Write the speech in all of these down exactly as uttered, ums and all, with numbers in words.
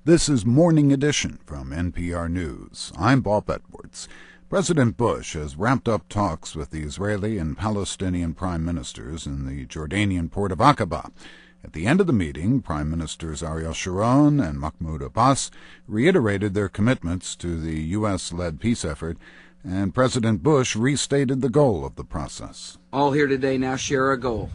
This is Morning Edition from N P R News. I'm Bob Edwards. President Bush has wrapped up talks with the Israeli and Palestinian prime ministers in the Jordanian port of Aqaba. At the end of the meeting, Prime Ministers Ariel Sharon and Mahmoud Abbas reiterated their commitments to the U S-led peace effort, and President Bush restated the goal of the process. All here today now share a goal.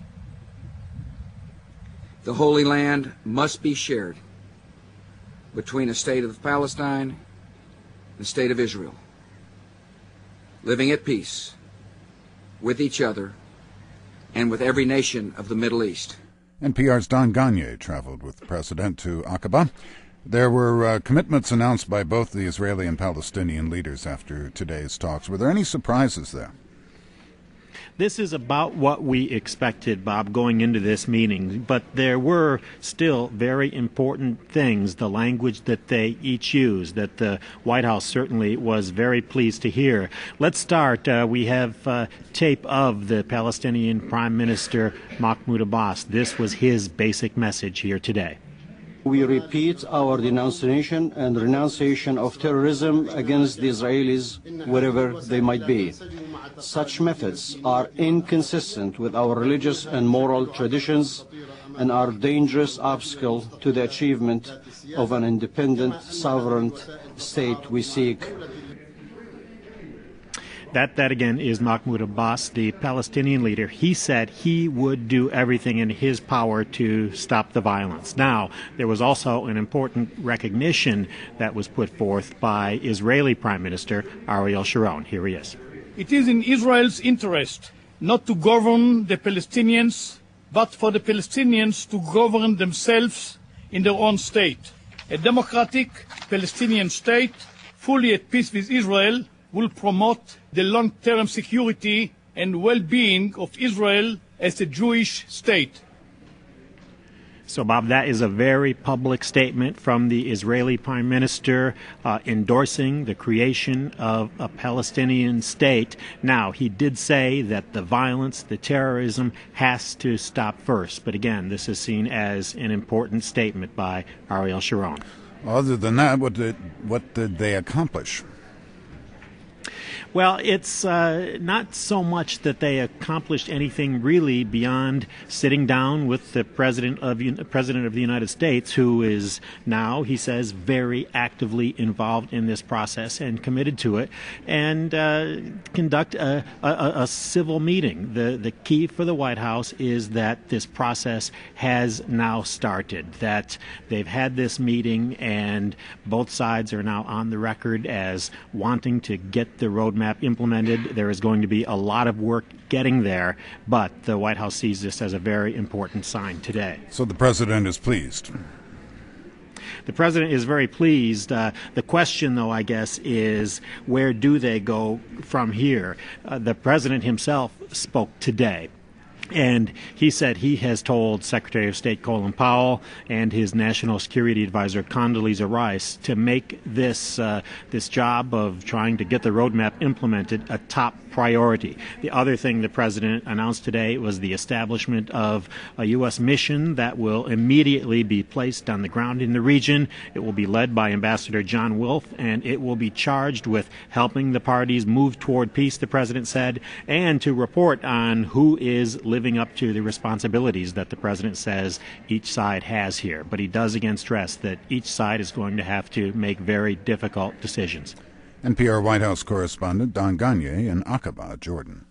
The Holy Land must be shared between the state of Palestine and the state of Israel, living at peace with each other and with every nation of the Middle East. N P R's Don Gagne traveled with the president to Aqaba. There were uh, commitments announced by both the Israeli and Palestinian leaders after today's talks. Were there any surprises there? This is about what we expected, Bob, going into this meeting, but there were still very important things, the language that they each used, that the White House certainly was very pleased to hear. Let's start. Uh, we have uh, tape of the Palestinian Prime Minister Mahmoud Abbas. This was his basic message here today. We repeat our denunciation and renunciation of terrorism against the Israelis wherever they might be. Such methods are inconsistent with our religious and moral traditions and are a dangerous obstacle to the achievement of an independent, sovereign state we seek. That, that again, is Mahmoud Abbas, the Palestinian leader. He said he would do everything in his power to stop the violence. Now, there was also an important recognition that was put forth by Israeli Prime Minister Ariel Sharon. Here he is. It is in Israel's interest not to govern the Palestinians, but for the Palestinians to govern themselves in their own state. A democratic Palestinian state, fully at peace with Israel, will promote the long-term security and well-being of Israel as a Jewish state. So, Bob, that is a very public statement from the Israeli Prime Minister uh, endorsing the creation of a Palestinian state. Now, he did say that the violence, the terrorism, has to stop first. But again, this is seen as an important statement by Ariel Sharon. Other than that, what did, what did they accomplish? Well, it's uh, not so much that they accomplished anything really beyond sitting down with the president of president of the United States, who is now, he says, very actively involved in this process and committed to it, and uh, conduct a, a, a civil meeting. The the key for the White House is that this process has now started, that they've had this meeting, and both sides are now on the record as wanting to get the roadmap implemented. There is going to be a lot of work getting there, but the White House sees this as a very important sign today. So the president is pleased. The president is very pleased. Uh, the question, though, I guess, is where do they go from here? Uh, the president himself spoke today. And he said he has told Secretary of State Colin Powell and his National Security Advisor Condoleezza Rice to make this uh, this job of trying to get the roadmap implemented a top priority. The other thing the president announced today was the establishment of a U S mission that will immediately be placed on the ground in the region. It will be led by Ambassador John Wilf, and it will be charged with helping the parties move toward peace, the president said, and to report on who is living up to the responsibilities that the president says each side has here. But he does again stress that each side is going to have to make very difficult decisions. N P R White House correspondent Don Gagne in Aqaba, Jordan.